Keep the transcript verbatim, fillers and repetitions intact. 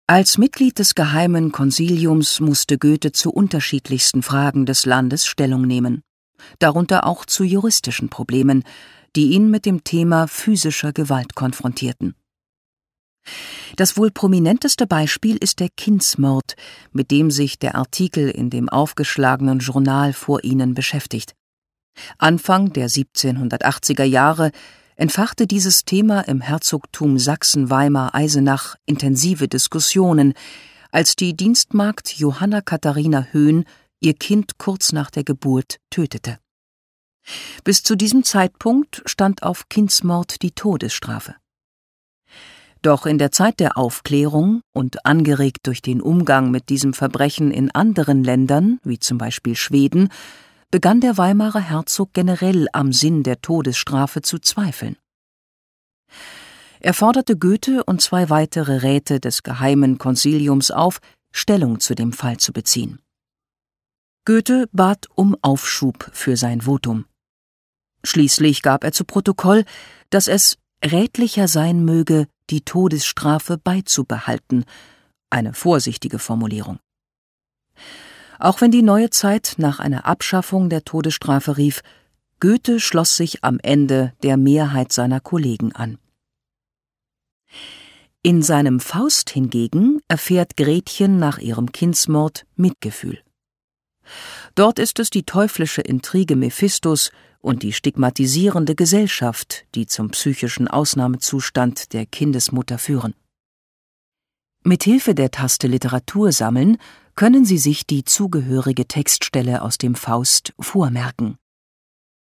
Als Mitglied des Geheimen Konsiliums musste Goethe zu unterschiedlichsten Fragen des Landes Stellung nehmen, darunter auch zu juristischen Problemen, die ihn mit dem Thema physischer Gewalt konfrontierten. Das wohl prominenteste Beispiel ist der Kindsmord, mit dem sich der Artikel in dem aufgeschlagenen Journal vor Ihnen beschäftigt. Anfang der siebzehnhundertachtziger Jahre entfachte dieses Thema im Herzogtum Sachsen-Weimar-Eisenach intensive Diskussionen, als die Dienstmagd Johanna Katharina Höhn ihr Kind kurz nach der Geburt tötete. Bis zu diesem Zeitpunkt stand auf Kindsmord die Todesstrafe. Doch in der Zeit der Aufklärung und angeregt durch den Umgang mit diesem Verbrechen in anderen Ländern, wie zum Beispiel Schweden, begann der Weimarer Herzog generell am Sinn der Todesstrafe zu zweifeln. Er forderte Goethe und zwei weitere Räte des Geheimen Konsiliums auf, Stellung zu dem Fall zu beziehen. Goethe bat um Aufschub für sein Votum. Schließlich gab er zu Protokoll, dass es rätlicher sein möge, die Todesstrafe beizubehalten, eine vorsichtige Formulierung. Auch wenn die neue Zeit nach einer Abschaffung der Todesstrafe rief, Goethe schloss sich am Ende der Mehrheit seiner Kollegen an. In seinem Faust hingegen erfährt Gretchen nach ihrem Kindsmord Mitgefühl. Dort ist es die teuflische Intrige Mephistos und die stigmatisierende Gesellschaft, die zum psychischen Ausnahmezustand der Kindesmutter führen. Mithilfe der Taste Literatur sammeln können Sie sich die zugehörige Textstelle aus dem Faust vormerken.